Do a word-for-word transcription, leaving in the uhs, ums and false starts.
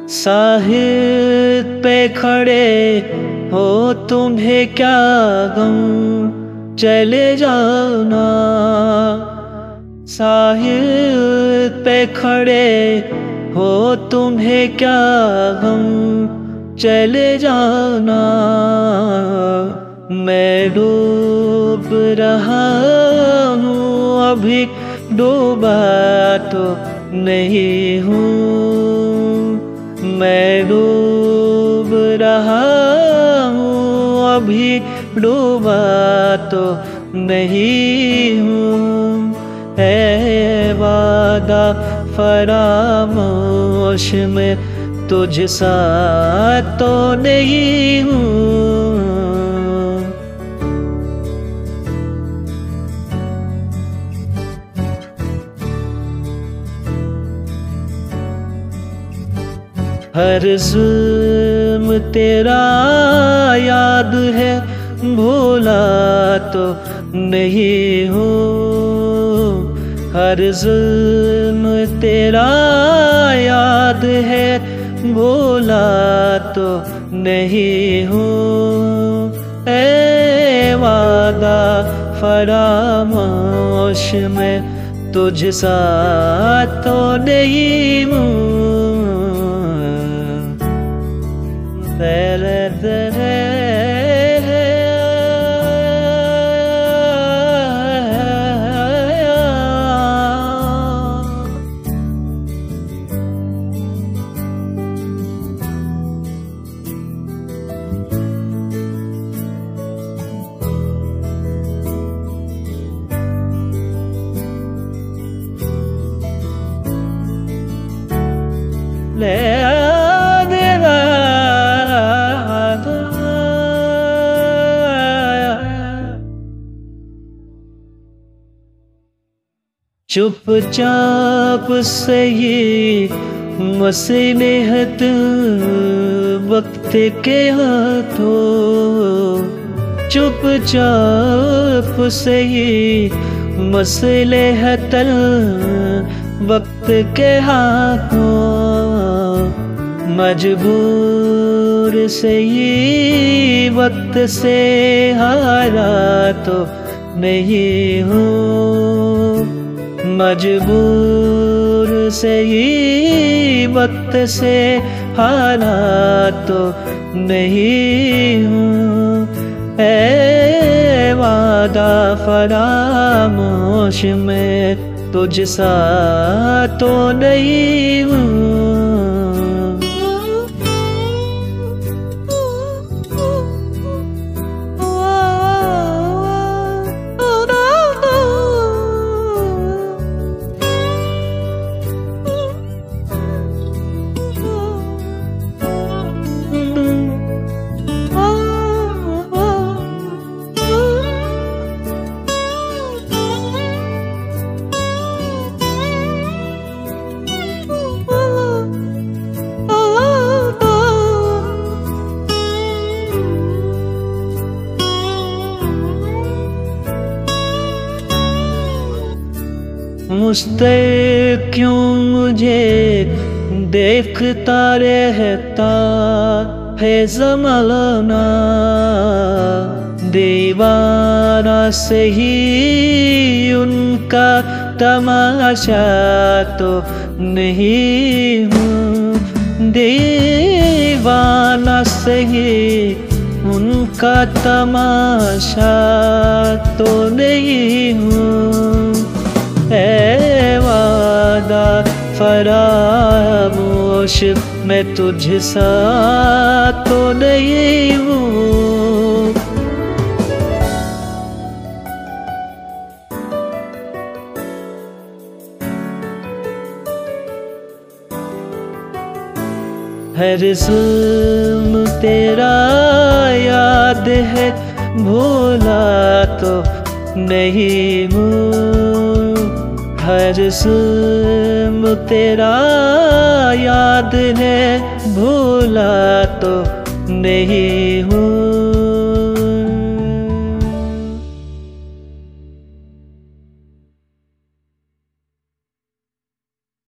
साहिल पे खड़े हो तुम्हें क्या गम, चले जाना। साहिल पे खड़े हो तुम्हें क्या गम, चले जाना। मैं डूब रहा हूँ अभी डूबा तो नहीं हूँ। मैं डूब रहा हूँ अभी डूबा तो नहीं हूँ। है वादा फरामोश में तुझ सा तो नहीं हूँ। हर जुल्म तेरा याद है, भूला तो नहीं हूँ। हर जुल्म तेरा याद है, भूला तो नहीं हूँ। ऐ वादा फरामोश में तुझ सा तो नहीं हूँ। तेरे तेरे ले चुपचाप से ये मसलहत वक्त के हाथों। चुपचाप से ये मसलहत वक्त के हाथों। मजबूर से ये वक्त से हारा तो नहीं हूँ। मजबूर से ही वक्त से हारा तो नहीं हूँ। ऐ वादा फरामोश में तुझ सा तो नहीं हूँ। मुझसे क्यों मुझे देखता रहता है ज़माना। दीवाना से ही उनका तमाशा तो नहीं हूँ। दीवाना से ही उनका तमाशा तो नहीं हूँ। ऐ वादा फरामोश मैं तुझ सा तो नहीं हूँ। हर जुल्म तेरा याद है, भूला तो नहीं हूँ। हर जुल्म तेरा याद है, भूला तो नहीं हूँ।